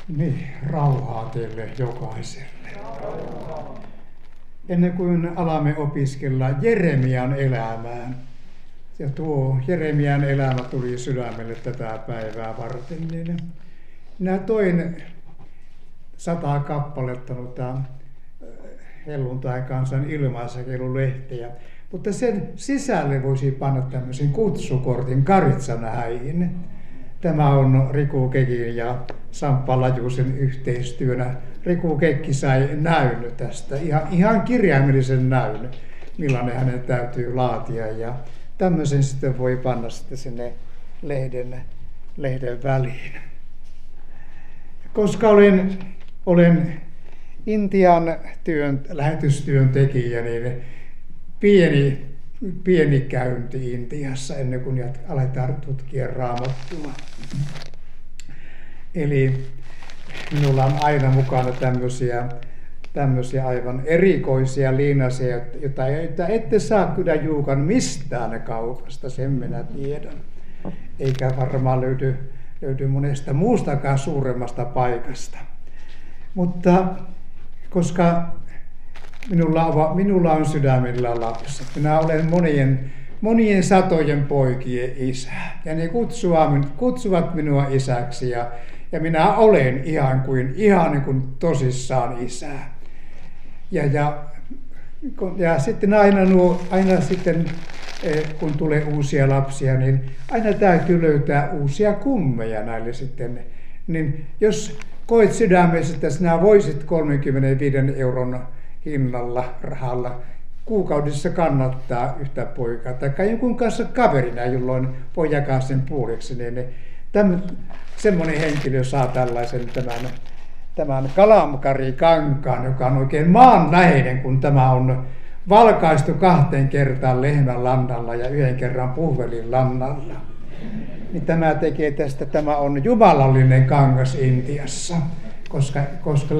Niin, rauhaa teille jokaiselle. Ennen kuin alamme opiskella Jeremian elämää, ja tuo Jeremian elämä tuli sydämelle tätä päivää varten, niin minä toin 100 kappaletta noita helluntai-kansan ilmaisjakelulehteä, mutta sen sisälle voisi panna tämmöisen kutsukortin Karitsanhäihin. Tämä on Riku Kekin ja Samppa Lajusen yhteistyönä. Riku Kekki sai näyn tästä, ihan kirjaimellisen näyn, millainen hänen täytyy laatia. Ja tämmöisen sitten voi panna sitten sinne lehden väliin. Koska olen Intian lähetystyön tekijä, niin pieni käynti Intiassa ennen kuin aletaan tutkia Raamattua. Eli minulla on aina mukana tämmöisiä aivan erikoisia liinaseja, joita ette saa kyllä juukan mistään kaupasta, sen minä tiedän. Eikä varmaan löydy monesta muustakaan suuremmasta paikasta. Mutta koska minulla on sydämellä lapset, minä olen monien satojen poikien isä. Ja ne kutsuvat minua isäksi ja minä olen ihan niin kuin tosissaan isä. Ja sitten aina sitten, kun tulee uusia lapsia, niin aina täytyy löytää uusia kummeja näille sitten. Niin jos koet sydämessä, että sinä voisit 35 euron hinnalla, rahalla kuukaudessa kannattaa yhtä poikaa, tai jonkun kanssa kaverina, jolloin voi jakaa sen puoleksi, niin semmoinen henkilö saa tällaisen tämän kalamkarikankaan, joka on oikein maanläheinen, kun tämä on valkaistu 2 kertaa lehmän lannalla ja 1 kerran puhvelin lannalla. Niin tämä on jumalallinen kangas Intiassa, koska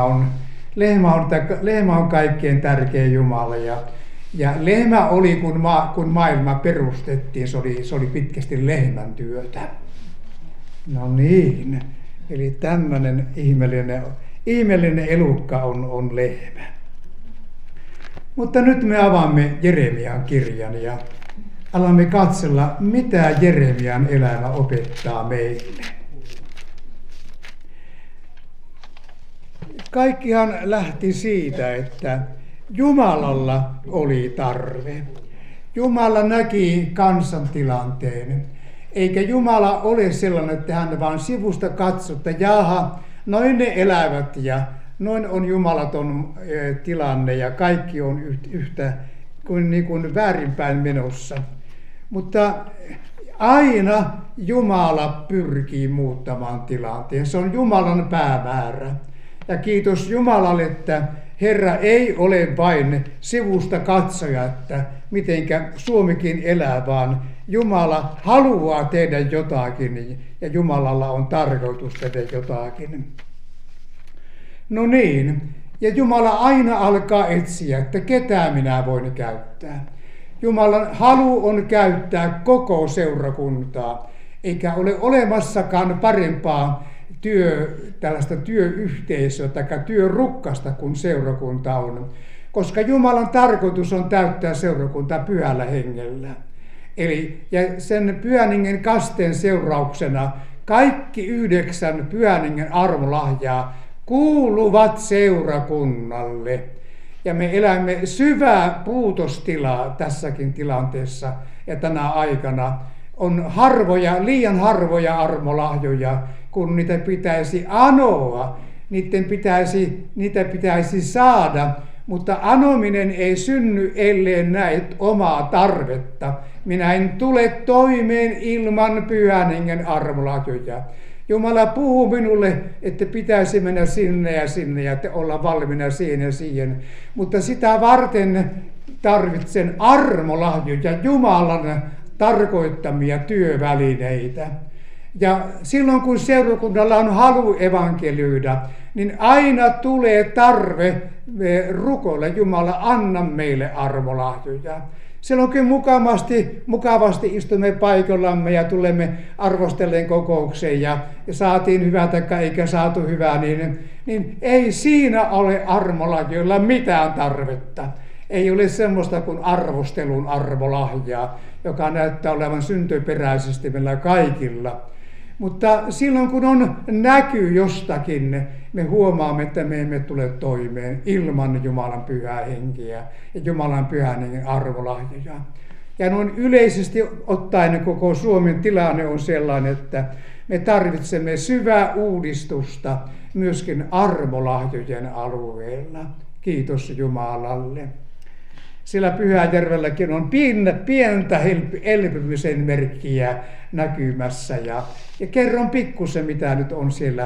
lehmä on kaikkein tärkein Jumala. Ja lehmä oli, kun maailma perustettiin, se oli pitkästi lehmän työtä. No niin, eli tämmöinen ihmeellinen elukka on lehmä. Mutta nyt me avaamme Jeremian kirjan ja alamme katsella, mitä Jeremian elämä opettaa meille. Kaikkihan lähti siitä, että Jumalalla oli tarve. Jumala näki kansan tilanteen. Eikä Jumala ole sellainen, että hän vaan sivusta katsoo, että jaha, noin ne elävät ja noin on jumalaton tilanne ja kaikki on yhtä kuin väärinpäin menossa. Mutta aina Jumala pyrkii muuttamaan tilanteen. Se on Jumalan päämäärä. Ja kiitos Jumalalle, että Herra ei ole vain sivusta katsoja, että mitenkä Suomikin elää, vaan Jumala haluaa tehdä jotakin ja Jumalalla on tarkoitus tehdä jotakin. No niin, ja Jumala aina alkaa etsiä, että ketä minä voin käyttää. Jumalan halu on käyttää koko seurakuntaa, eikä ole olemassakaan parempaa tällaista työyhteisöä tai työrukkasta kuin seurakunta on, koska Jumalan tarkoitus on täyttää seurakunta pyhällä hengellä. Ja sen pyhän hengen kasteen seurauksena kaikki 9 pyhän hengen armolahjaa kuuluvat seurakunnalle. Ja me elämme syvää puutostilaa tässäkin tilanteessa ja tänä aikana. On liian harvoja armolahjoja, kun niitä pitäisi anoa, niitä pitäisi saada, mutta anominen ei synny, ellei näet omaa tarvetta. Minä en tule toimeen ilman pyhän hengen armolahjoja. Jumala puhuu minulle, että pitäisi mennä sinne ja olla valmiina siihen ja siihen, mutta sitä varten tarvitsen armolahjoja, Jumalan tarkoittamia työvälineitä. Ja silloin kun seurakunnalla on halu evankelioida, niin aina tulee tarve rukoilla, Jumala, anna meille armolahjoja. Silloin kun mukavasti istumme paikallamme ja tulemme arvostellen kokoukseen ja saatiin hyvää tai eikä saatu hyvää, niin ei siinä ole armolahjoilla mitään tarvetta. Ei ole semmoista kuin arvostelun armolahjaa, joka näyttää olevan syntyperäisesti meillä kaikilla. Mutta silloin kun on näky jostakin, me huomaamme, että me emme tule toimeen ilman Jumalan pyhää henkeä ja Jumalan pyhän hengen arvolahjoja. Ja noin yleisesti ottaen koko Suomen tilanne on sellainen, että me tarvitsemme syvää uudistusta myöskin arvolahjojen alueella. Kiitos Jumalalle. Siellä Pyhäjärvelläkin on pientä elpymisen merkkiä näkymässä ja kerron pikkusen mitä nyt on siellä.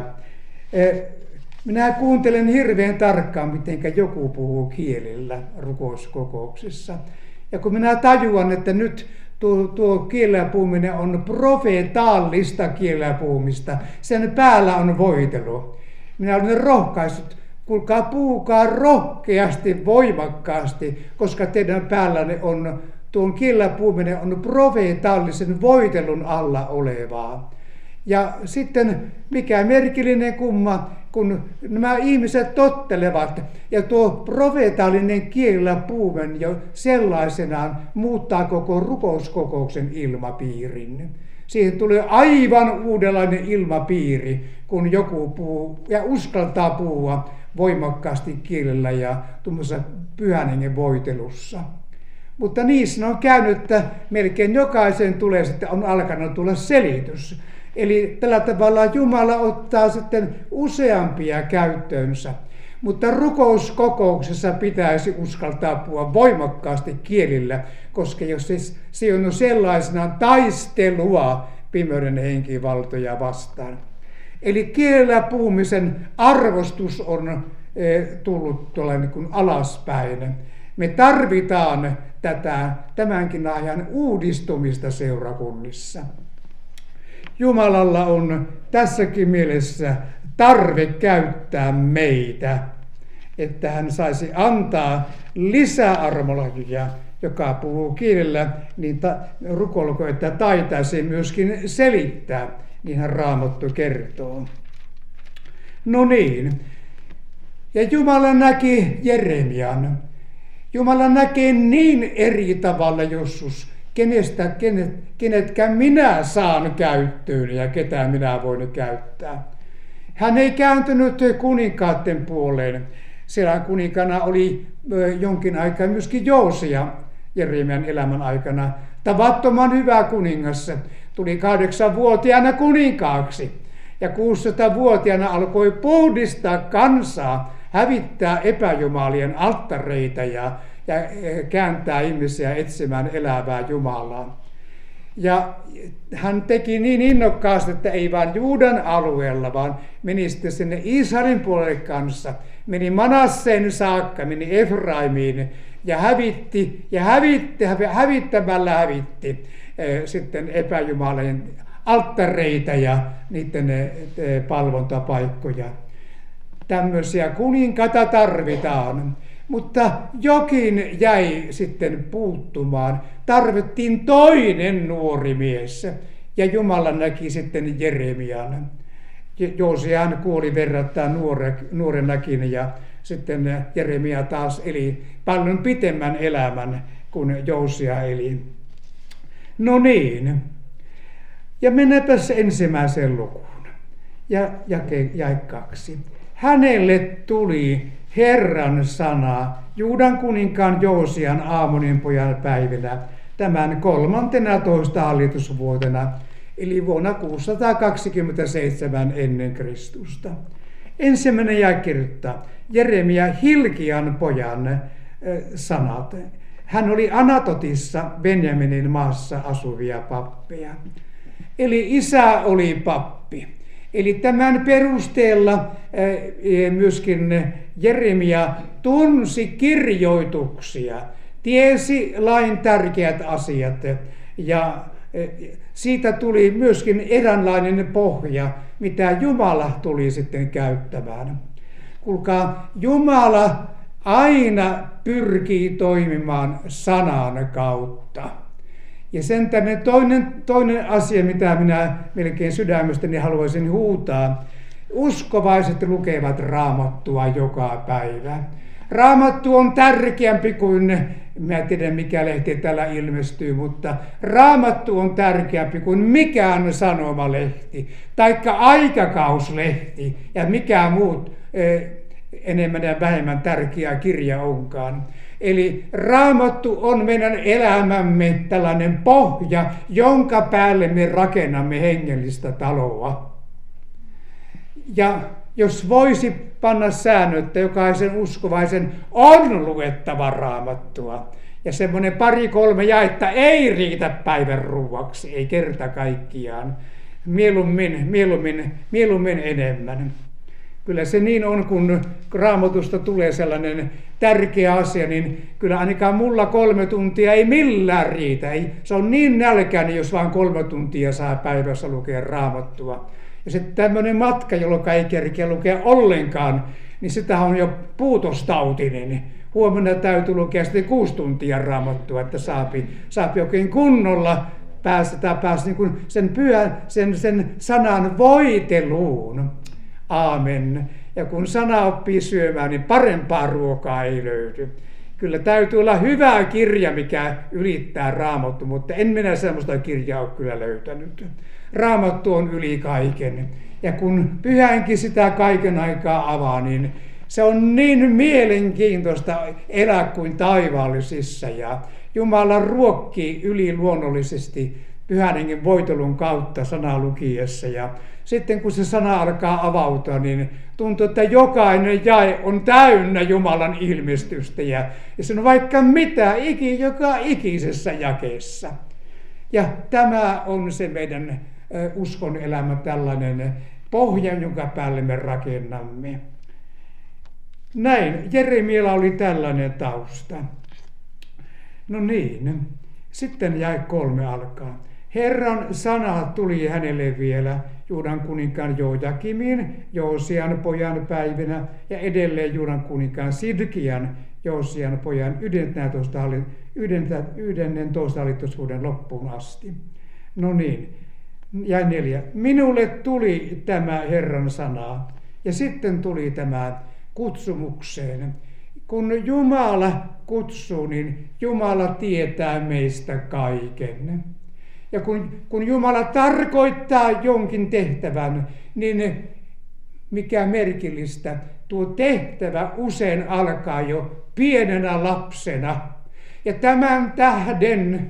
Minä kuuntelen hirveän tarkkaan, miten joku puhuu kielillä rukouskokouksissa. Ja kun minä tajuan, että nyt tuo kielellä puhuminen on profeetallista kielellä puhumista, sen päällä on voitelu. Minä olen rohkaissut, kuulkaa, puhukaa rohkeasti, voimakkaasti, koska teidän päällänne on, tuon kielellä puhuminen on profeetallisen voitelun alla olevaa. Ja sitten mikä merkillinen kumma, kun nämä ihmiset tottelevat ja tuo profeetallinen kielellä puhuminen jo sellaisenaan muuttaa koko rukouskokouksen ilmapiirin. Siihen tulee aivan uudenlainen ilmapiiri, kun joku puhuu ja uskaltaa puhua voimakkaasti kielellä ja tuommoisessa pyhän hengen voitelussa. Mutta niissä on käynyt, että melkein jokaisen tulee sitten, on alkanut tulla selitys. Eli tällä tavalla Jumala ottaa sitten useampia käyttöönsä. Mutta rukouskokouksessa pitäisi uskaltaa puhua voimakkaasti kielillä, koska jos se on sellaisena taistelua pimeyden henkivaltoja vastaan. Eli kielellä puhumisen arvostus on tullut tuolla niin kuin alaspäin. Me tarvitaan tämänkin ajan uudistumista seurakunnissa. Jumalalla on tässäkin mielessä tarve käyttää meitä, että hän saisi antaa lisäarmolahjoja, joka puhuu kielellä, niin rukoilko, että taitaisi myöskin selittää, niin hän Raamattu kertoo. No niin, ja Jumala näki Jeremian. Jumala näkee niin eri tavalla joskus, kenetkä minä saan käyttöön ja ketä minä voin käyttää. Hän ei kääntynyt kuninkaiden puoleen. Siellä kuninkana oli jonkin aikaa myöskin Joosia Jeremian elämän aikana. Tavattoman hyvä kuningas. Tuli 8-vuotiaana kuninkaaksi. Ja 16-vuotiaana alkoi puhdistaa kansaa, hävittää epäjumalien alttareita ja kääntää ihmisiä etsimään elävää Jumalaa. Ja hän teki niin innokkaasti, että ei vain Juudan alueella, vaan meni sitten sinne Israelin puolelle kanssa. Meni Manasseen saakka, meni Efraimiin ja hävittämällä hävitti sitten epäjumalien alttareita ja niiden palvontapaikkoja. Tämmöisiä kuninkaita tarvitaan. Mutta jokin jäi sitten puuttumaan. Tarvittiin toinen nuori mies. Ja Jumala näki sitten Jeremian. Joosiaan kuoli verrattain nuorenakin ja sitten Jeremia taas eli paljon pitemmän elämän kuin Joosia eli. No niin. Ja mennäänpäs ensimmäiseen lukuun. Ja jae 2. Hänelle tuli Herran sana Juudan kuninkaan Joosian Aamonin pojan päivinä tämän 13. hallitusvuotena, eli vuonna 627 ennen Kristusta. Ensimmäinen jae kirjoittaa Jeremia Hilkian pojan sanat. Hän oli Anatotissa Benjaminin maassa asuvia pappeja. Eli isä oli pappi. Eli tämän perusteella myöskin Jeremia tunsi kirjoituksia, tiesi lain tärkeät asiat ja siitä tuli myöskin eräänlainen pohja, mitä Jumala tuli sitten käyttämään. Kuulkaa, Jumala aina pyrkii toimimaan sanan kautta. Ja sen toinen asia, mitä minä melkein sydämestäni haluaisin huutaa, uskovaiset lukevat Raamattua joka päivä. Raamattu on tärkeämpi kuin, mä en tiedä mikä lehti täällä ilmestyy, mutta Raamattu on tärkeämpi kuin mikään sanomalehti, taikka aikakauslehti ja mikä muut enemmän ja vähemmän tärkeä kirja onkaan. Eli Raamattu on meidän elämämme tällainen pohja, jonka päälle me rakennamme hengellistä taloa. Ja jos voisi panna säännöt, että jokaisen uskovaisen on luettava Raamattua, ja semmoinen 2-3 jaetta ei riitä päivän ruuaksi, ei kerta kaikkiaan, mieluummin enemmän. Kyllä se niin on, kun Raamatusta tulee sellainen tärkeä asia, niin kyllä ainakaan mulla 3 tuntia ei millään riitä. Se on niin nälkäinen, jos vain 3 tuntia saa päivässä lukea Raamattua. Ja sitten tämmöinen matka, jolloin ei kerkeä lukea ollenkaan, niin sitä on jo puutostautinen. Huomenna täytyy lukea sitten 6 tuntia Raamattua, että saapi oikein kunnolla päästä niin kuin sen sanan voiteluun. Aamen. Ja kun sana oppii syömään, niin parempaa ruokaa ei löydy. Kyllä täytyy olla hyvä kirja, mikä ylittää Raamattu, mutta en minä sellaista kirjaa ole kyllä löytänyt. Raamattu on yli kaiken. Ja kun Pyhänkin sitä kaiken aikaa avaa, niin se on niin mielenkiintoista elää kuin taivaallisissa. Ja Jumala ruokkii yliluonnollisesti Pyhän Hengen voitelun kautta sanaa lukiessa. Ja sitten kun se sana alkaa avautua, niin tuntuu, että jokainen jae on täynnä Jumalan ilmestystä. Ja se on vaikka mitä, joka ikisessä jakeessa. Ja tämä on se meidän uskon elämä, tällainen pohja, jonka päälle me rakennamme. Näin, Jeremialla oli tällainen tausta. No niin, sitten jae 3 alkaa. Herran sana tuli hänelle vielä Juudan kuninkaan Joakimin, Joosian pojan päivinä ja edelleen Juudan kuninkaan Sidkian, Joosian pojan 11. hallitusvuoden loppuun asti. No niin, ja 4. Minulle tuli tämä Herran sana. Ja sitten tuli tämä kutsumukseen. Kun Jumala kutsuu, niin Jumala tietää meistä kaiken. Ja kun Jumala tarkoittaa jonkin tehtävän, niin mikä merkillistä, tuo tehtävä usein alkaa jo pienenä lapsena. Ja tämän tähden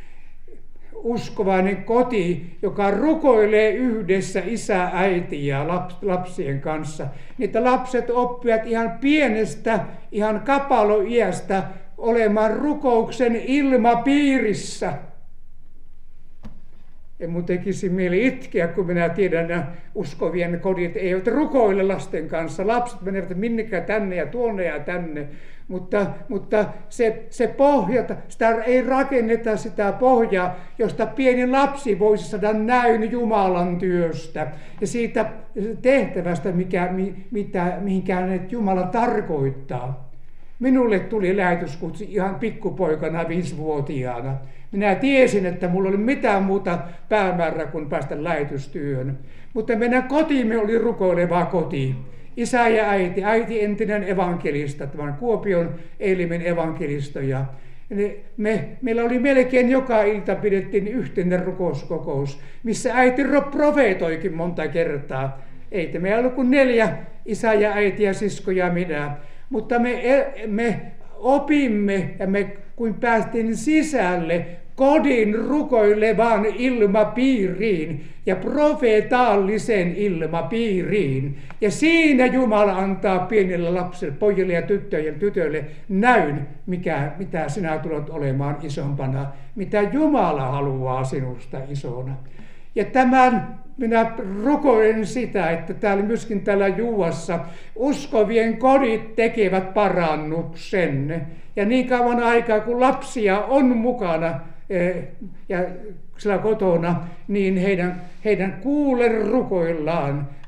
uskovainen koti, joka rukoilee yhdessä isä, äiti ja lapsien kanssa, niin että lapset oppivat ihan pienestä, ihan kapaloiästä olemaan rukouksen ilmapiirissä. Ja mun tekisi mieli itkeä, kun minä tiedän, että uskovien kodit eivät rukoile lasten kanssa. Lapset menevät minnekään tänne ja tuonne ja tänne. Mutta se pohja, sitä ei rakenneta sitä pohjaa, josta pieni lapsi voisi saada näyn Jumalan työstä. Ja siitä tehtävästä, mihinkä hänet Jumala tarkoittaa. Minulle tuli lähetyskutsu ihan pikkupoikana 5-vuotiaana. Minä tiesin, että mulla oli mitään muuta päämäärää kuin päästä lähetystyöhön. Mutta meidän kotimme oli rukoileva koti. Isä ja äiti entinen evankelista, tämän Kuopion Eilimen evankelisto. Ja meillä oli melkein joka ilta pidettiin yhteinen rukouskokous, missä äiti profeetoikin monta kertaa. Ei meillä ollut kuin 4, isä ja äiti ja sisko ja minä. Mutta me opimme ja me kun päästiin sisälle kodin rukoilevaan ilmapiiriin ja profeetaalliseen ilmapiiriin. Ja siinä Jumala antaa pienille lapsille, pojille ja tytöille näyn, mitä sinä tulet olemaan isompana, mitä Jumala haluaa sinusta isona. Ja tämän minä rukoilen sitä, että myöskin täällä Juuassa uskovien kodit tekevät parannuksen. Ja niin kauan aikaa, kun lapsia on mukana ja siellä kotona, niin heidän kuulen rukoillaan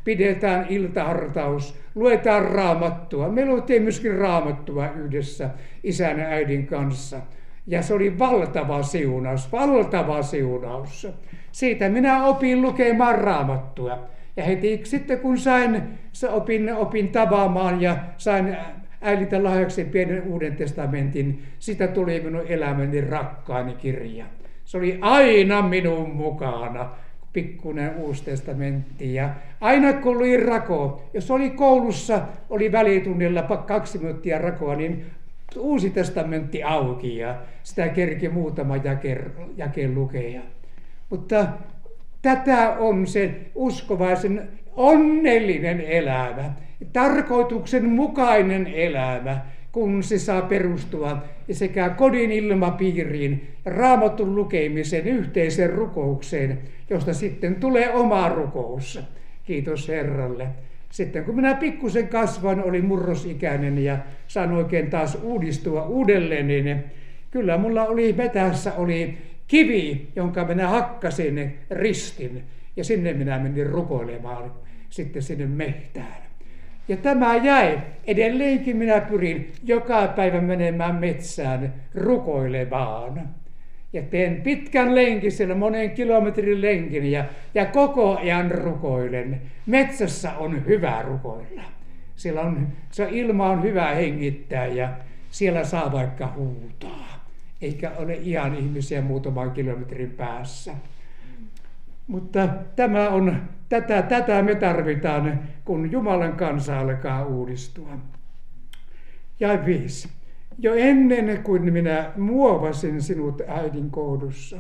pidetään iltahartaus, luetaan raamattua. Me luettiin myöskin raamattua yhdessä isän ja äidin kanssa. Ja se oli valtava siunaus, valtava siunaus. Siitä minä opin lukemaan raamattua. Ja heti sitten kun opin tavaamaan ja sain äidiltä lahjaksi pienen Uuden testamentin, sitä tuli minun elämäni rakkaani kirja. Se oli aina minun mukana, pikkuinen Uusi testamentti. Ja aina kun oli rako, jos oli koulussa, oli välitunnilla 2 minuuttia rakoa, niin Uusi testamentti auki ja sitä kerki muutama jake lukea. Mutta tätä on se uskovaisen onnellinen elämä, tarkoituksen mukainen elämä, kun se saa perustua sekä kodin ilmapiiriin, Raamatun lukemisen, yhteisen rukoukseen, josta sitten tulee oma rukous. Kiitos Herralle. Sitten kun minä pikkusen kasvan, olin murrosikäinen ja sain oikein taas uudistua uudelleen, niin kyllä mulla oli metässä kivi, jonka minä hakkasin ristin ja sinne minä menin rukoilemaan sitten sinne mehtään. Ja tämä jäi. Edelleenkin minä pyrin joka päivä menemään metsään rukoilemaan. Ja teen pitkän lenkin, siellä monen kilometrin lenkin ja koko ajan rukoilen. Metsässä on hyvä rukoilla. Se ilma on hyvä hengittää ja siellä saa vaikka huutaa. Eikä ole ihan ihmisiä muutaman kilometrin päässä. Mutta tätä me tarvitaan, kun Jumalan kansa alkaa uudistua. Ja 5. Jo ennen kuin minä muovasin sinut äidin kohdussa.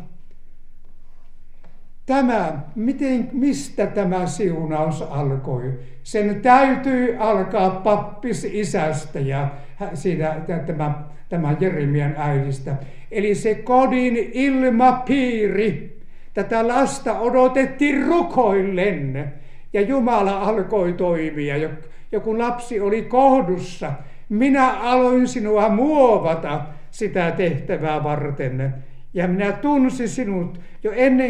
Mistä tämä siunaus alkoi? Sen täytyy alkaa pappis-isästä ja tämä Jeremian äidistä. Eli se kodin ilmapiiri. Tätä lasta odotettiin rukoillen ja Jumala alkoi toimia. Ja kun lapsi oli kohdussa, minä aloin sinua muovata sitä tehtävää varten. Ja minä tunsin sinut jo ennen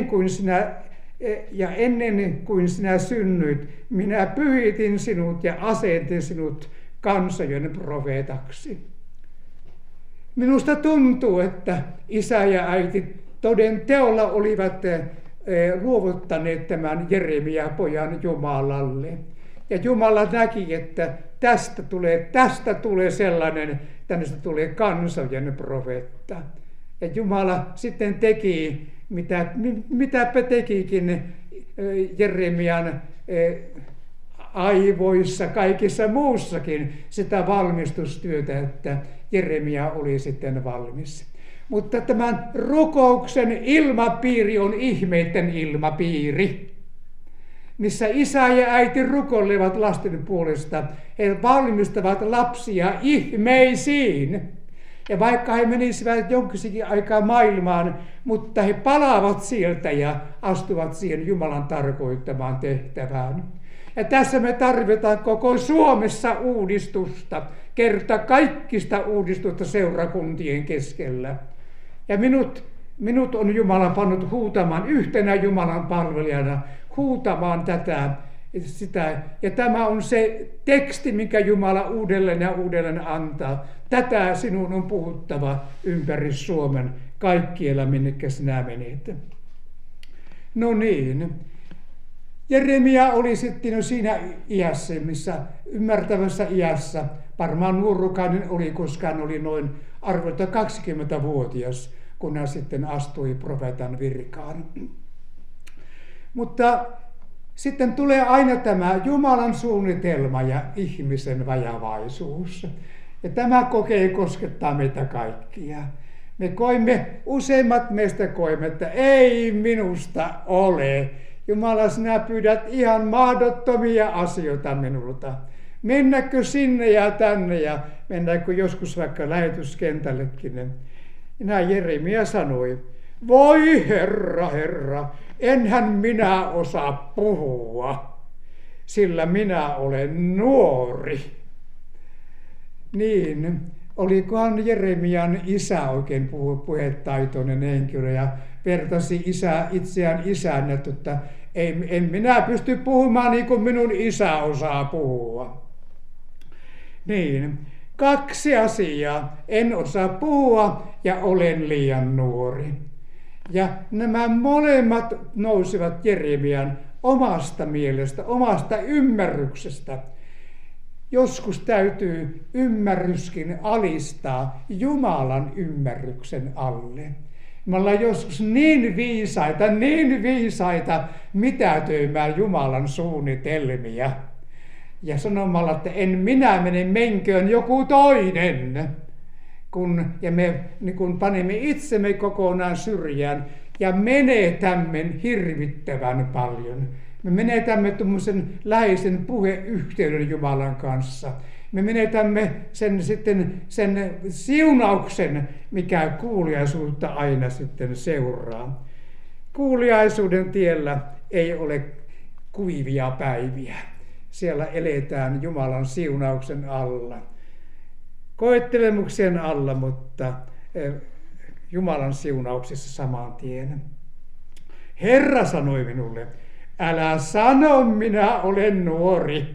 kuin sinä synnyit. Minä pyhitin sinut ja asetin sinut kansojen profeetaksi. Minusta tuntuu, että isä ja äiti toden teolla olivat luovuttaneet tämän Jeremia-pojan Jumalalle. Ja Jumala näki, että tästä tulee sellainen, tästä tulee kansojen profeetta. Ja Jumala sitten teki, mitäpä tekikin Jeremian aivoissa, kaikissa muussakin sitä valmistustyötä, että Jeremia oli sitten valmis. Mutta tämän rukouksen ilmapiiri on ihmeiden ilmapiiri, missä isä ja äiti rukoilevat lasten puolesta. He valmistavat lapsia ihmeisiin. Ja vaikka he menisivät jonkinkin aikaa maailmaan, mutta he palaavat sieltä ja astuvat siihen Jumalan tarkoittamaan tehtävään. Ja tässä me tarvitaan koko Suomessa uudistusta, kerta kaikkista uudistusta seurakuntien keskellä. Ja minut on Jumala pannut huutamaan yhtenä Jumalan palvelijana, huutamaan sitä. Ja tämä on se teksti, minkä Jumala uudelleen ja uudelleen antaa. Tätä sinun on puhuttava ympäri Suomen kaikkialla, minnekä sinä menet. No niin. Jeremia oli sitten jo siinä iässä, ymmärtävässä iässä, varmaan nuorukainen oli, koska hän oli noin arvolta 20-vuotias, kun hän sitten astui profeetan virkaan. Mutta sitten tulee aina tämä Jumalan suunnitelma ja ihmisen vajavaisuus. Ja tämä koskettaa meitä kaikkia. Useimmat meistä koimme, että ei minusta ole. Jumala, sinä pyydät ihan mahdottomia asioita minulta. Mennäkö sinne ja tänne ja mennäänkö joskus vaikka lähetyskentällekin. Ja näin Jeremia sanoi, voi Herra, enhän minä osaa puhua, sillä minä olen nuori. Niin, olikohan Jeremian isä oikein puhetaitoinen henkilö ja vertasi itseään isään, että En minä pysty puhumaan niin kuin minun isä osaa puhua. Niin, 2 asiaa. En osaa puhua ja olen liian nuori. Ja nämä molemmat nousivat Jeremian omasta mielestä, omasta ymmärryksestä. Joskus täytyy ymmärryskin alistaa Jumalan ymmärryksen alle. Me ollaan joskus niin viisaita mitätöimään Jumalan suunnitelmia. Ja sanomalla, että en minä mene, menköön joku toinen. Ja me kun panemme itsemme kokonaan syrjään ja menetämme hirvittävän paljon. Me menetämme tuommoisen läheisen puheyhteyden Jumalan kanssa. Me menetämme sen siunauksen, mikä kuuliaisuutta aina sitten seuraa. Kuuliaisuuden tiellä ei ole kuivia päiviä. Siellä eletään Jumalan siunauksen alla. Koettelemuksien alla, mutta Jumalan siunauksessa saman tien. Herra sanoi minulle, älä sano, minä olen nuori.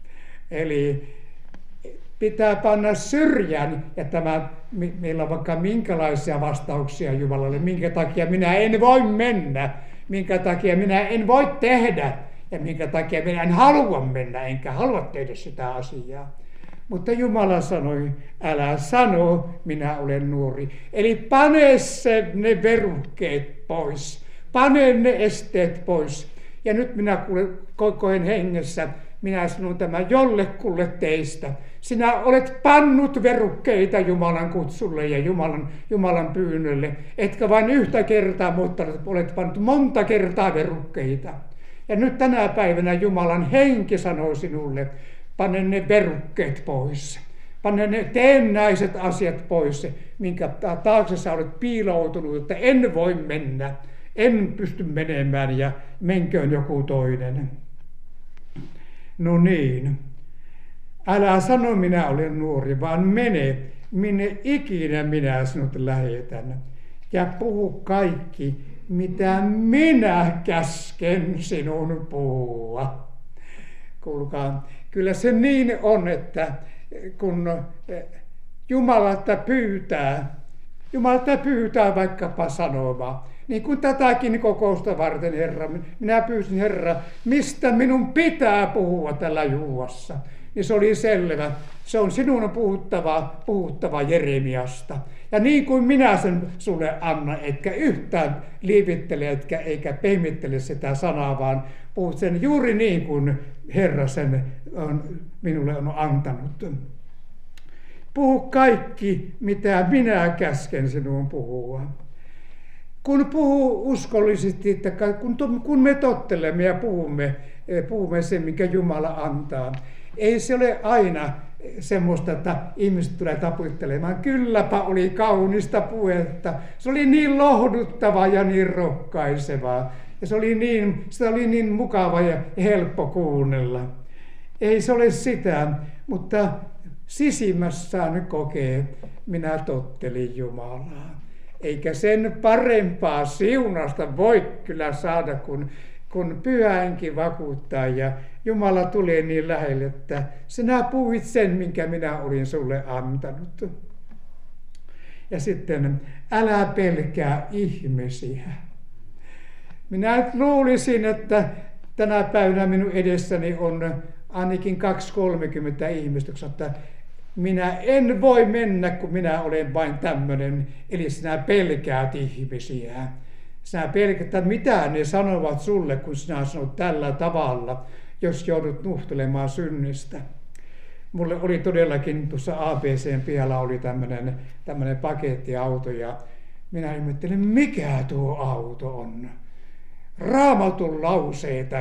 Eli pitää panna syrjään, ja meillä on vaikka minkälaisia vastauksia Jumalalle, minkä takia minä en voi mennä, minkä takia minä en voi tehdä, ja minkä takia minä en halua mennä, enkä halua tehdä sitä asiaa. Mutta Jumala sanoi, älä sano, minä olen nuori. Eli pane ne verukkeet pois, pane ne esteet pois. Ja nyt minä koen hengessä, minä sanon tämän jollekulle teistä. Sinä olet pannut verukkeita Jumalan kutsulle ja Jumalan pyynnölle. Etkä vain yhtä kertaa, mutta olet pannut monta kertaa verukkeita. Ja nyt tänä päivänä Jumalan henki sanoo sinulle, pane ne verukkeet pois. Pane ne teennäiset asiat pois, minkä taakse sä olet piiloutunut, että en voi mennä. En pysty menemään ja menköön joku toinen. No niin, älä sano minä olen nuori, vaan mene, minne ikinä minä sinut lähetän. Ja puhu kaikki, mitä minä käsken sinun puhua. Kuulkaa, kyllä se niin on, että kun Jumalalta pyytää vaikkapa sanomaan, niin kuin tätäkin kokousta varten, Herra, minä pyysin, Herra, mistä minun pitää puhua tällä Juuassa. Niin se oli selvä. Se on sinun puhuttava Jeremiasta. Ja niin kuin minä sen sulle annan, etkä yhtään liivittele, eikä pehmittele sitä sanaa, vaan puhut sen juuri niin kuin Herra sen minulle on antanut. Puhu kaikki, mitä minä käsken sinun puhua. Kun puhuu uskollisesti, että kun me tottelemme ja puhumme sen, mikä Jumala antaa, ei se ole aina semmoista, että ihmiset tulee taputtelemaan. Kylläpä oli kaunista puhetta. Se oli niin lohduttavaa ja niin rohkaisevaa. Ja sitä oli niin mukava ja helppo kuunnella. Ei se ole sitä, mutta sisimmässään kokee, minä tottelin Jumalaa. Eikä sen parempaa siunasta voi kyllä saada, kun Pyhä Henki vakuuttaa ja Jumala tulee niin lähelle, että sinä puhuit sen, minkä minä olin sulle antanut. Ja sitten, älä pelkää ihmisiä. Minä luulisin, että tänä päivänä minun edessäni on ainakin 2-30 ihmistä, että minä en voi mennä, kun minä olen vain tämmöinen, eli sinä pelkäät ihmisiä. Sinä pelkät, mitä ne sanovat sulle, kun sinä sanot tällä tavalla, jos joudut nuhtelemaan synnistä. Mulle oli todellakin tuossa ABC:n pihalla oli tämmöinen pakettiauto ja minä ihmettelin, mikä tuo auto on. Raamatun lauseita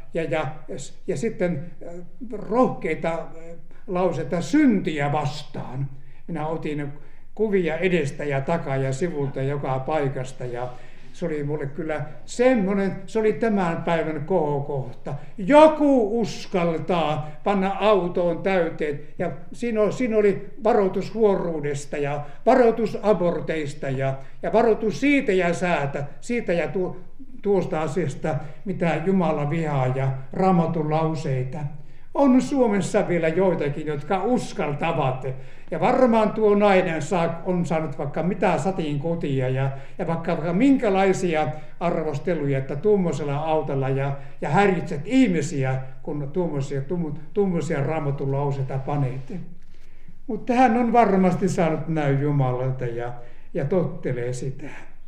ja sitten rohkeita lauseita syntiä vastaan. Minä otin kuvia edestä ja takaa ja sivulta joka paikasta ja se oli mulle kyllä semmoinen, se oli tämän päivän kohokohta. Joku uskaltaa panna autoon täyteen ja siinä oli varoitus huoruudesta ja varoitus aborteista ja varoitus siitä ja tuosta asiasta, mitä Jumala vihaa ja Raamatun lauseita. On Suomessa vielä joitakin, jotka uskaltavat. Ja varmaan tuo nainen on saanut vaikka mitä satinkotia ja vaikka minkälaisia arvosteluja, että tuommoisella autolla ja häiritset ihmisiä, kun tuommoisia Raamatun lauseita paneet. Mutta hän on varmasti saanut näy Jumalalta ja tottelee sitä.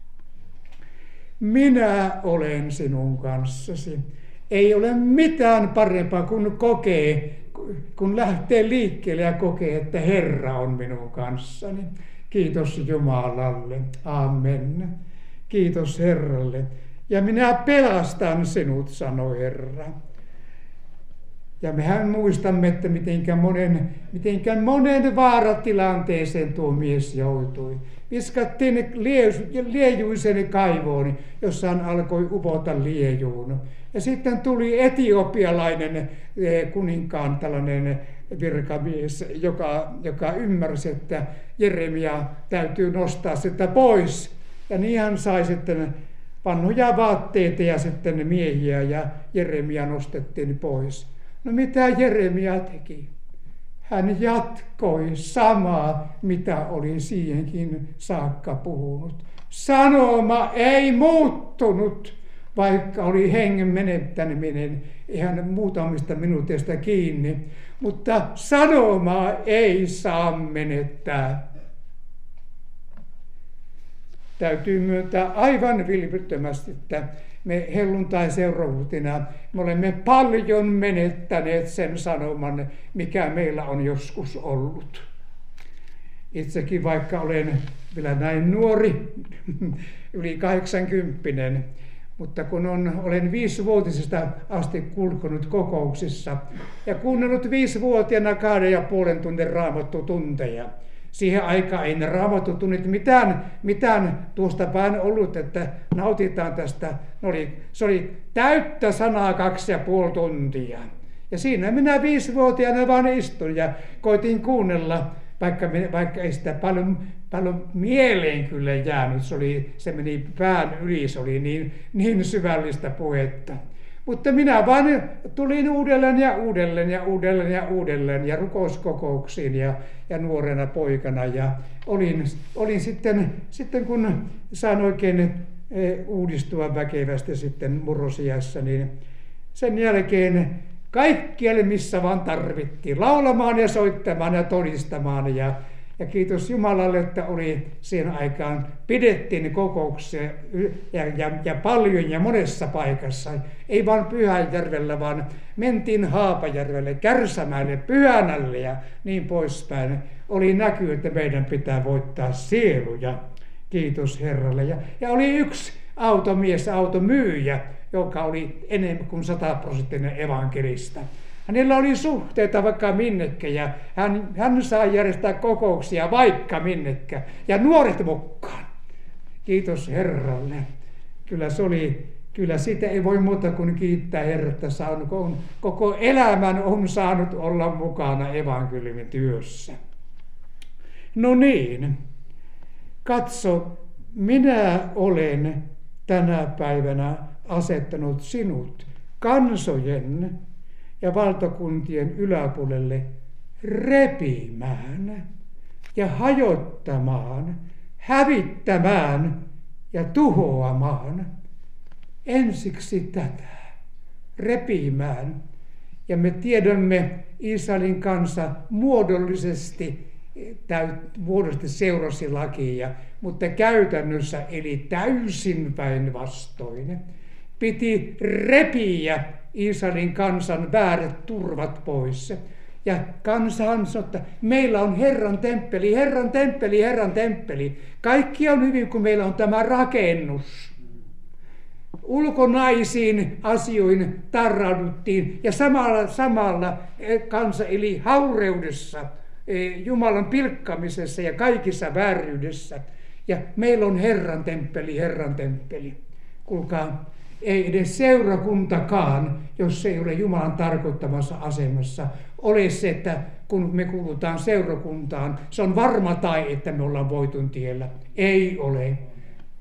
Minä olen sinun kanssasi. Ei ole mitään parempaa kuin kun lähtee liikkeelle ja kokee, että Herra on minun kanssani. Kiitos Jumalalle. Amen. Kiitos Herralle. Ja minä pelastan sinut, sanoi Herra. Ja mehän muistamme, että mitenkään monen vaaratilanteeseen tuo mies joutui. Viskattiin liejuisen kaivoon, jossa hän alkoi upota liejuun. Ja sitten tuli etiopialainen kuninkaan tällainen virkamies, joka ymmärsi, että Jeremia täytyy nostaa sitä pois. Ja niin hän sai sitten vanhoja vaatteita ja sitten miehiä ja Jeremia nostettiin pois. No mitä Jeremia teki? Hän jatkoi samaa, mitä oli siihenkin saakka puhunut. Sanoma ei muuttunut, vaikka oli hengen menettäminen ihan muutamista minuutista kiinni. Mutta sanomaa ei saa menettää. Täytyy myöntää aivan vilpittömästi, että me helluntai-seurakuntina me olemme paljon menettäneet sen sanoman, mikä meillä on joskus ollut. Itsekin vaikka olen vielä näin nuori, yli 80, mutta kun olen 5-vuotisesta asti kulkenut kokouksissa ja kuunnellut 5-vuotiaana 2,5 tunnin raamattutunteja. Siihen aikaan ei ne raamattutunnit mitään tuosta päin ollut, että nautitaan tästä. Se oli täyttä sanaa 2,5 tuntia. Ja siinä minä 5-vuotiaana vaan istun ja koitin kuunnella, vaikka ei sitä paljon mieleen kyllä jäänyt. Se meni pään yli, se oli niin syvällistä puhetta. Mutta minä vaan tulin uudelleen ja rukouskokouksiin ja nuorena poikana. Ja olin sitten kun sain oikein uudistua väkevästi sitten murrosiässä, niin sen jälkeen kaikkialle missä vaan tarvittiin laulamaan ja soittamaan ja todistamaan. Ja kiitos Jumalalle, että oli siihen aikaan, pidettiin kokouksia ja paljon ja monessa paikassa. Ei vain Pyhäjärvellä, vaan mentiin Haapajärvelle, Kärsämäelle, Pyhänälle ja niin poispäin. Oli näky, että meidän pitää voittaa sieluja. Kiitos Herralle. Ja oli yksi automyyjä, joka oli enemmän kuin 100% evankelista. Hänellä oli suhteita vaikka minnekä ja hän saa järjestää kokouksia vaikka minnekä ja nuoret mukaan. Kiitos Herralle. Kyllä siitä ei voi muuta kuin kiittää Herraa, että koko elämän on saanut olla mukana evankeliumin työssä. No niin, katso, minä olen tänä päivänä asettanut sinut kansojen ja valtakuntien yläpuolelle repimään ja hajottamaan, hävittämään ja tuhoamaan. Ensiksi tätä, repimään. Ja me tiedämme, Israelin kansa muodollisesti seurasi lakia, mutta käytännössä eli täysin päinvastoin. Piti repiä Israelin kansan väärät turvat pois. Ja kansahan sanoi, että meillä on Herran temppeli, Herran temppeli, Herran temppeli. Kaikki on hyvin, kun meillä on tämä rakennus. Ulkonaisiin asioihin tarrauduttiin ja samalla kansa eli haureudessa, Jumalan pilkkamisessa ja kaikissa vääryydessä. Ja meillä on Herran temppeli, Herran temppeli. Kuulkaa, ei edes seurakuntakaan, jos ei ole Jumalan tarkoittamassa asemassa, ole se, että kun me kuulutaan seurakuntaan, se on varma tai, että me ollaan voitun tiellä. Ei ole.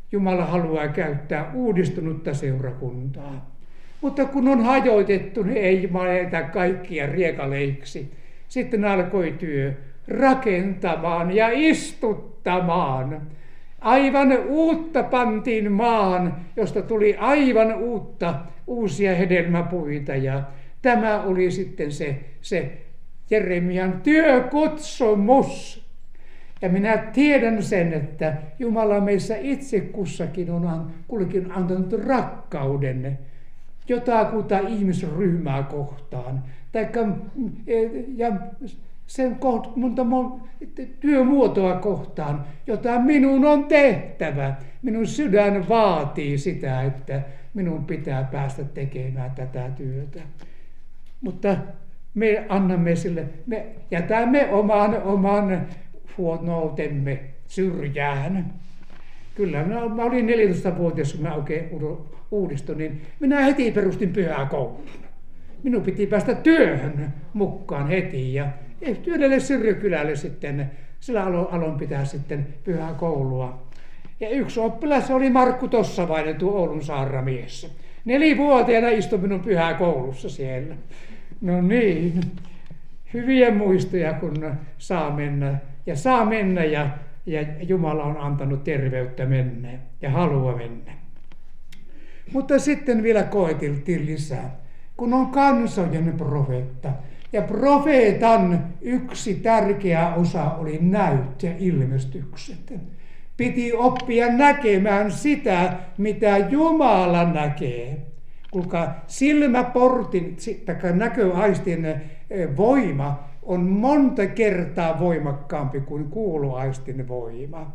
Jumala haluaa käyttää uudistunutta seurakuntaa. Mutta kun on hajoitettu, niin ei Jumala jätä kaikkia riekaleiksi. Sitten alkoi työ rakentamaan ja istuttamaan. Aivan uutta pantiin maan, josta tuli aivan uusia hedelmäpuita. Ja tämä oli sitten se Jeremian työkutsumus. Ja minä tiedän sen, että Jumala meissä itse kussakin on kullekin antanut rakkauden jotakuta ihmisryhmää kohtaan. Ja sen työmuotoa kohtaan, jota minun on tehtävä. Minun sydän vaatii sitä, että minun pitää päästä tekemään tätä työtä. Mutta me annamme sille, me jätämme oman huonoutemme syrjään. Kyllä, mä olin 14-vuotias, kun mä oikein uudistuin, niin minä heti perustin pyhäkoulun. Minun piti päästä työhön mukaan heti ja yhdelle syrjäkylälle sitten, sillä aloin pitää sitten pyhäkoulua. Ja yksi oppilas oli Markku Tossavainen, tuo Oulun saarnamies. 4-vuotiaana istui minun pyhäkoulussa siellä. No niin, hyviä muistoja kun saa mennä ja Jumala on antanut terveyttä mennä ja halua mennä. Mutta sitten vielä koeteltiin lisää, kun on kansojen profeetta. Ja profeetan yksi tärkeä osa oli näyt ja ilmestykset. Piti oppia näkemään sitä, mitä Jumala näkee. Kuulkaa, silmäportin tai näköaistin voima on monta kertaa voimakkaampi kuin kuuloaistin voima.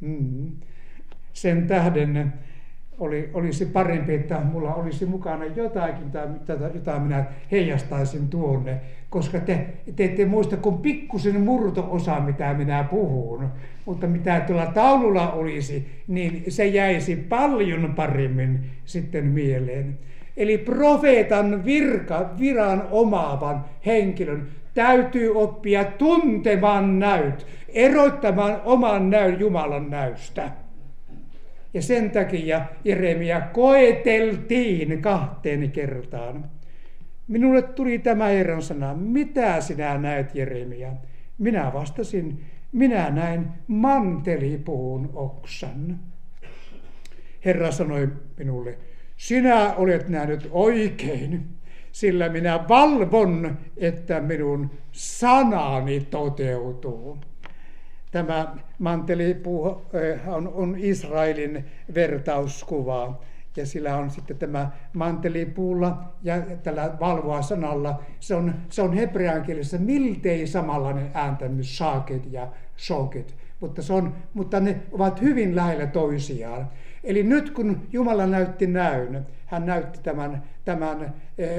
Sen tähden olisi parempi, että mulla olisi mukana jotakin, jota minä heijastaisin tuonne, koska te ette muista kuin pikkusen murto-osa, mitä minä puhun. Mutta mitä tuolla taululla olisi, niin se jäisi paljon paremmin sitten mieleen. Eli profeetan viran omaavan henkilön täytyy oppia tuntemaan näyt, erottamaan oman näyn Jumalan näystä. Ja sen takia Jeremia koeteltiin 2 kertaan. Minulle tuli tämä Herran sana, mitä sinä näet Jeremia? Minä vastasin, minä näin mantelipuun oksan. Herra sanoi minulle, sinä olet nähnyt oikein, sillä minä valvon, että minun sanani toteutuu. Tämä mantelipuu on Israelin vertauskuva ja sillä on sitten tämä mantelipuulla ja tällä valvoa-sanalla, se on hebrean kielessä miltei samanlainen ääntämys, saaket ja soket, mutta ne ovat hyvin lähellä toisiaan. Eli nyt kun Jumala näytti näyn, hän näytti tämän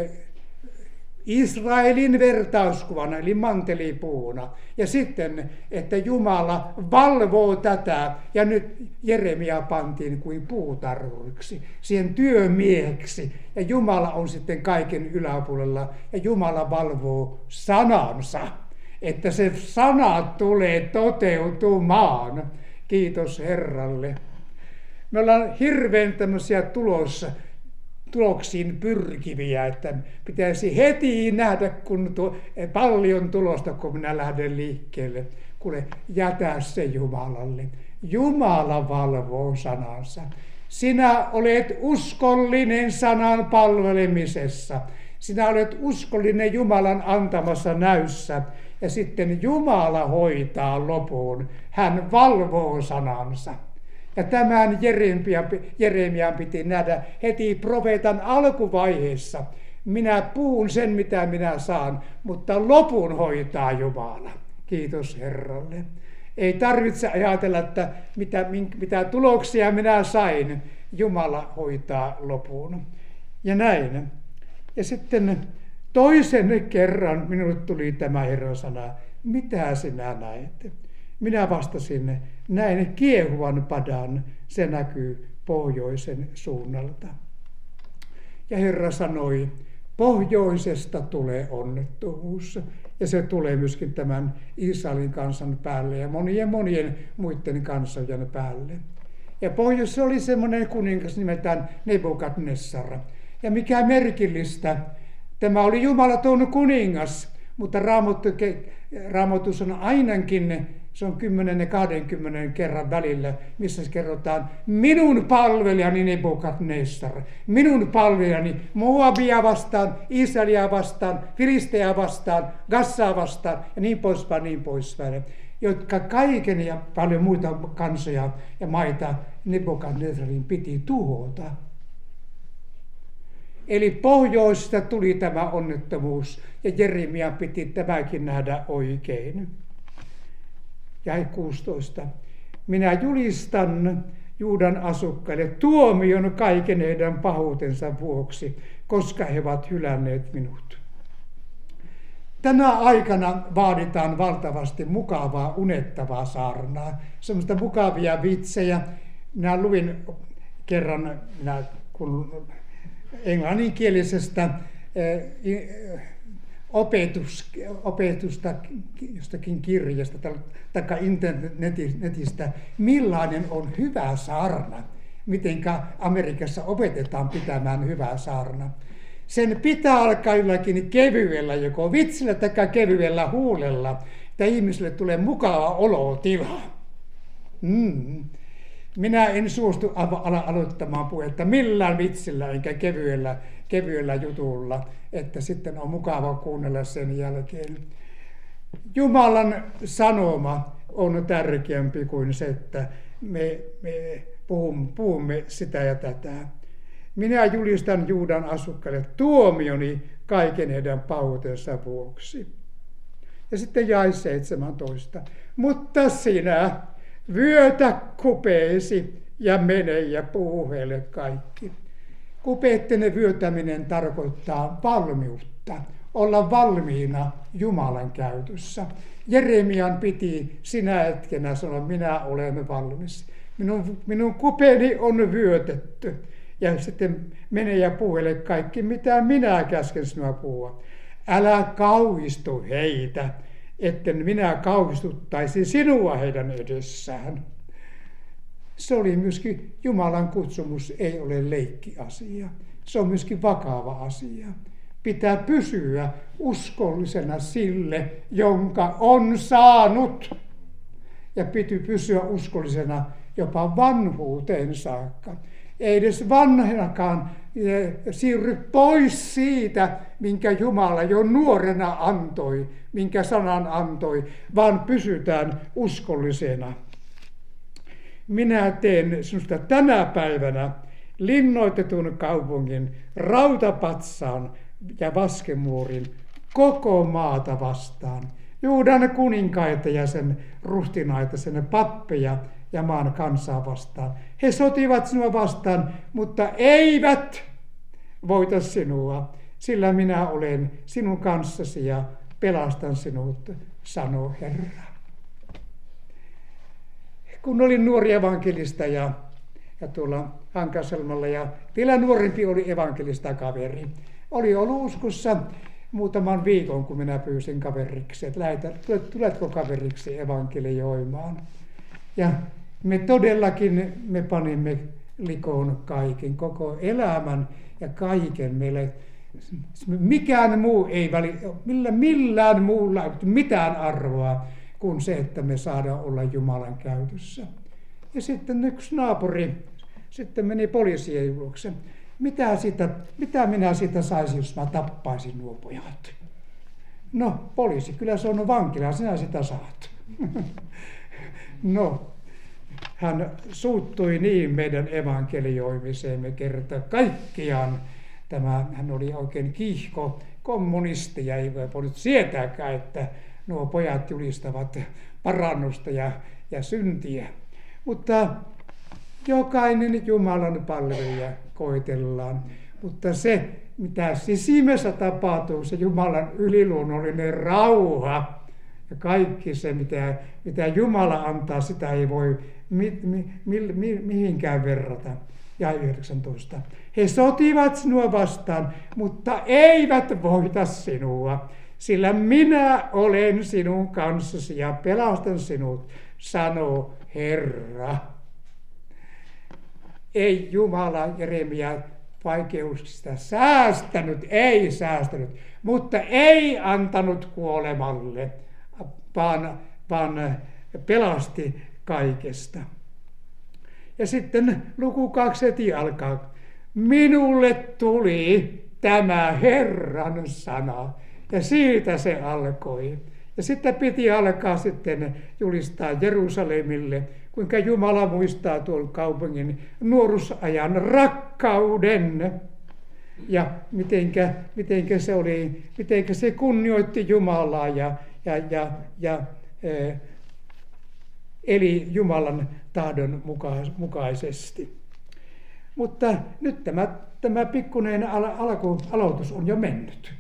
Israelin vertauskuvana, eli mantelipuuna. Ja sitten, että Jumala valvoo tätä, ja nyt Jeremia pantiin kuin puutarhuriksi, siihen työmieheksi. Ja Jumala on sitten kaiken yläpuolella, ja Jumala valvoo sanansa, että se sana tulee toteutumaan. Kiitos Herralle. Me ollaan hirveän tämmöisiä tuloksiin pyrkiviä, että pitäisi heti nähdä paljon tulosta, kun minä lähden liikkeelle. Kuule, jätä se Jumalalle. Jumala valvoo sanansa. Sinä olet uskollinen sanan palvelemisessa. Sinä olet uskollinen Jumalan antamassa näyssä. Ja sitten Jumala hoitaa lopun. Hän valvoo sanansa. Ja tämän Jeremian piti nähdä heti profeetan alkuvaiheessa. Minä puhun sen, mitä minä saan, mutta lopun hoitaa Jumala. Kiitos Herralle. Ei tarvitse ajatella, että mitä tuloksia minä sain. Jumala hoitaa lopun. Ja näin. Ja sitten toisen kerran minulle tuli tämä Herran sana. Mitä sinä näet? Minä vastasin, näin kiehuvan padan, se näkyy pohjoisen suunnalta. Ja Herra sanoi, pohjoisesta tulee onnettomuus. Ja se tulee myöskin tämän Israelin kansan päälle ja monien muiden kansojen päälle. Ja pohjoisessa oli semmoinen kuningas nimeltään Nebukadnessar. Ja mikä merkillistä, tämä oli jumalaton kuningas, mutta Raamatus on ainakin, se on 10 ja 20 kerran välillä, missä kerrotaan minun palvelijani Nebukadnessar, minun palvelijani Moabia vastaan, Israelia vastaan, Filisteä vastaan, Gassaa vastaan ja niin poispäin, jotka kaiken ja paljon muita kansoja ja maita Nebukadnessarin piti tuhota. Eli pohjoisesta tuli tämä onnettomuus ja Jeremia piti tämäkin nähdä oikein. Jae 16. Minä julistan Juudan asukkaille tuomion kaiken heidän pahuutensa vuoksi, koska he ovat hylänneet minut. Tänä aikana vaaditaan valtavasti mukavaa, unettavaa saarnaa, semmoista mukavia vitsejä. Minä luin kerran, kun englanninkielisestä opetusta jostakin kirjasta tai internetistä, millainen on hyvä saarna, mitenkä Amerikassa opetetaan pitämään hyvää saarna. Sen pitää alkaa jollakin kevyellä, joko vitsillä tai kevyellä huulella, että ihmisille tulee mukava olotila. Minä en suostu aloittamaan puhetta millään vitsillä eikä kevyellä jutulla, että sitten on mukava kuunnella sen jälkeen. Jumalan sanoma on tärkeämpi kuin se, että me puhumme sitä ja tätä. Minä julistan Juudan asukkaille tuomioni kaiken heidän pahuutensa vuoksi. Ja sitten jae 17. Mutta sinä vyötä kupeesi ja mene ja puhu heille kaikki. Kupeitten vyötäminen tarkoittaa valmiutta, olla valmiina Jumalan käytössä. Jeremian piti sinä hetkenä sanoa, minä olen valmis. Minun kupeeni on vyötetty. Ja sitten mene ja puhu heille kaikki, mitä minä käsken sinua puhua. Älä kauhistu heitä, etten minä kauhistuttaisi sinua heidän edessään. Se oli myöskin Jumalan kutsumus, ei ole leikkiasia. Se on myöskin vakava asia. Pitää pysyä uskollisena sille, jonka on saanut. Ja piti pysyä uskollisena jopa vanhuuteen saakka. Ei edes vanhenakaan siirry pois siitä, minkä Jumala jo nuorena antoi, minkä sanan antoi, vaan pysytään uskollisena. Minä teen sinusta tänä päivänä linnoitetun kaupungin, rautapatsaan ja vaskemuurin koko maata vastaan. Juudan kuninkaita ja sen ruhtinaita, sen pappeja ja maan kansaa vastaan. He sotivat sinua vastaan, mutta eivät voita sinua, sillä minä olen sinun kanssasi ja pelastan sinut, sanoo Herra. Kun olin nuori evankelista ja tuolla Hankasalmalla ja vielä nuorempi oli evankelista kaveri. Oli ollut uskossa muutaman viikon, kun minä pyysin kaveriksi, että tuletko kaveriksi evankelioimaan. Ja me todellakin panimme likoon kaiken, koko elämän ja kaiken meille. Mikään muu ei millään muulla mitään arvoa kuin se, että me saadaan olla Jumalan käytössä. Ja sitten yksi naapuri sitten meni poliisien luokse. Mitä minä siitä saisin, jos mä tappaisin nuo pojat? No, poliisi, kyllä se on vankila, sinä sitä saat. No, hän suuttui niin meidän evankelioimiseemme kerta kaikkiaan. Hän oli oikein kiihko kommunisti ja ei voinut sietääkään, että nuo pojat julistavat parannusta ja syntiä. Mutta jokainen Jumalan palvelija koetellaan. Mutta se, mitä sisimmässä tapahtuu, se Jumalan yliluonnollinen rauha ja kaikki se, mitä Jumala antaa, sitä ei voi mihinkään verrata. Ja 19. He sotivat sinua vastaan, mutta eivät voita sinua, sillä minä olen sinun kanssasi ja pelastan sinut, sanoo Herra. Ei Jumala Jeremia vaikeuksista ei säästänyt, mutta ei antanut kuolemalle, vaan pelasti kaikesta. Ja sitten luku 2 heti alkaa. Minulle tuli tämä Herran sana. Ja siitä se alkoi. Ja sitten piti alkaa sitten julistaa Jerusalemille, kuinka Jumala muistaa tuon kaupungin nuoruusajan rakkauden. Ja mitenkä se kunnioitti Jumalaa ja eli Jumalan tahdon mukaisesti. Mutta nyt tämä pikkuinen aloitus on jo mennyt.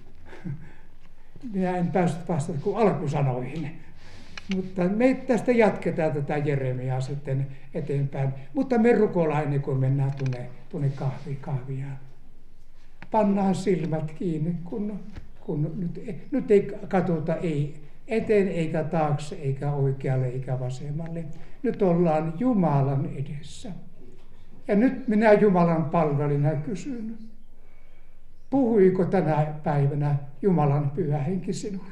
Minä en päässyt vastata kuin alkusanoihin. Mutta me tästä jatketaan tätä Jeremiaa sitten eteenpäin. Mutta me rukoillaan ennen kuin mennään tuonne kahviaan. Pannaan silmät kiinni, kun nyt ei katsota ei eteen eikä taakse eikä oikealle eikä vasemmalle. Nyt ollaan Jumalan edessä. Ja nyt minä Jumalan palvelijana kysyn. Puhuiko tänä päivänä Jumalan pyhä henki sinulle?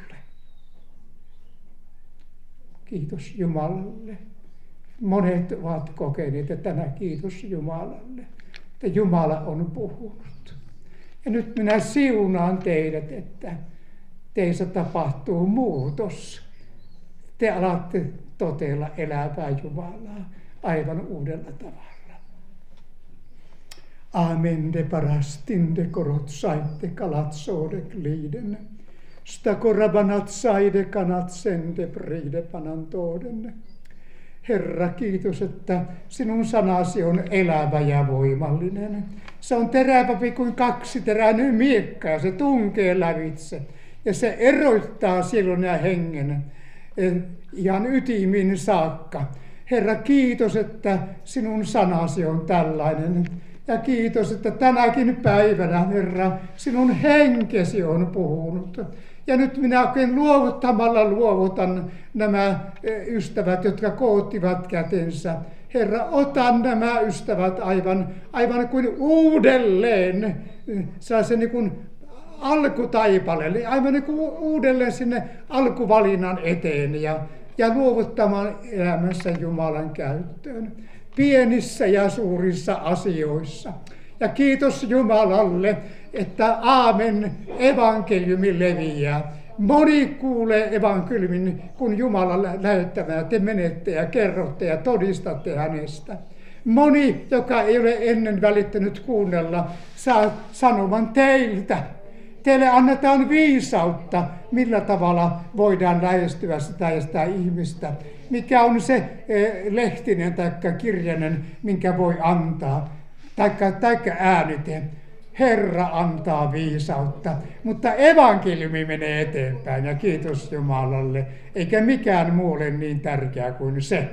Kiitos Jumalalle. Monet ovat kokeneet, että tänään kiitos Jumalalle, että Jumala on puhunut. Ja nyt minä siunaan teidät, että teissä tapahtuu muutos. Te alatte totella elävää Jumalaa aivan uudella tavalla. Amen de parastin de korot saitte kalat soodek liiden. Sta korabanat saide kanat sende pride panantoodenne. Herra, kiitos, että sinun sanasi on elävä ja voimallinen. Se on terävämpi kuin kaksiteräinen miekka ja se tunkee lävitse. Ja se erottaa sielun ja hengen ihan ytimiin saakka. Herra, kiitos, että sinun sanasi on tällainen. Ja kiitos, että tänäkin päivänä, Herra, sinun henkesi on puhunut. Ja nyt minä oikein luovuttamalla luovutan nämä ystävät, jotka koottivat kätensä. Herra, otan nämä ystävät aivan kuin uudelleen, sellaisen niin kuin alkutaipaleelle, aivan niin kuin uudelleen sinne alkuvalinnan eteen ja luovuttamaan elämässä Jumalan käyttöön. Pienissä ja suurissa asioissa. Ja kiitos Jumalalle, että aamen evankeliumi leviää. Moni kuulee evankeliumin, kun Jumala lähettämää te menette ja kerrotte ja todistatte hänestä. Moni, joka ei ole ennen välittänyt kuunnella, saa sanoman teiltä. Teille annetaan viisautta, millä tavalla voidaan lähestyä sitä ja sitä ihmistä. Mikä on se lehtinen tai kirjainen, minkä voi antaa, taikka äänite. Herra antaa viisautta, mutta evankeliumi menee eteenpäin ja kiitos Jumalalle, eikä mikään muu ole niin tärkeää kuin se.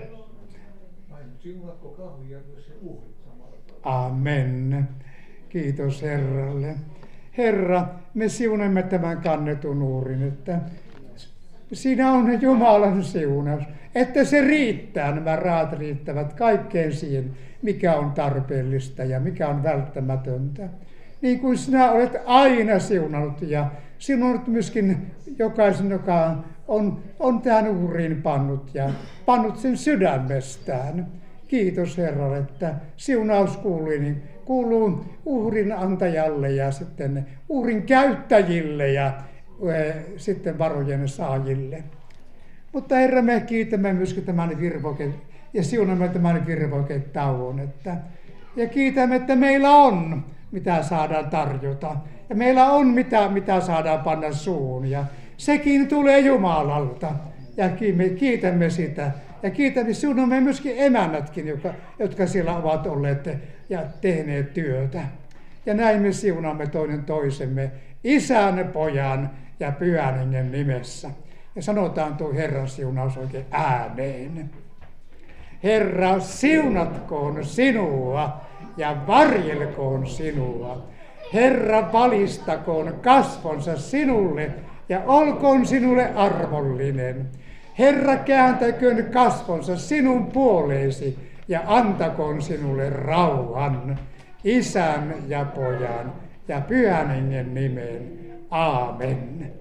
Amen. Kiitos Herralle. Herra, me siunamme tämän kannetun uurin, että siinä on Jumalan siunaus, että se riittää, nämä raat riittävät kaikkeen siihen, mikä on tarpeellista ja mikä on välttämätöntä. Niin kuin sinä olet aina siunannut ja siunannut myöskin jokaisen, joka on tähän uhriin pannut ja pannut sen sydämestään. Kiitos Herralle, että siunaus kuuluu uhrin antajalle ja sitten uhrin käyttäjille ja sitten varojen saajille. Mutta Herra, me kiitämme myöskin tämän virvoke ja siunamme tämän virvoketauon. Ja kiitämme, että meillä on, mitä saadaan tarjota. Ja meillä on, mitä saadaan panna suun. Ja sekin tulee Jumalalta. Ja me kiitämme sitä. Ja kiitämme, siunamme myöskin emännätkin, jotka siellä ovat olleet ja tehneet työtä. Ja näin me siunaamme toinen toisemme Isän, Pojan ja Pyhän Hengen nimessä. Ja sanotaan tuo Herran siunaus oikein ääneen. Herra, siunatkoon sinua ja varjelkoon sinua. Herra, valistakoon kasvonsa sinulle ja olkoon sinulle armollinen. Herra kääntäköön kasvonsa sinun puoleesi ja antakoon sinulle rauhan, Isän ja Pojan ja Pyhän Hengen nimeen. Aamen.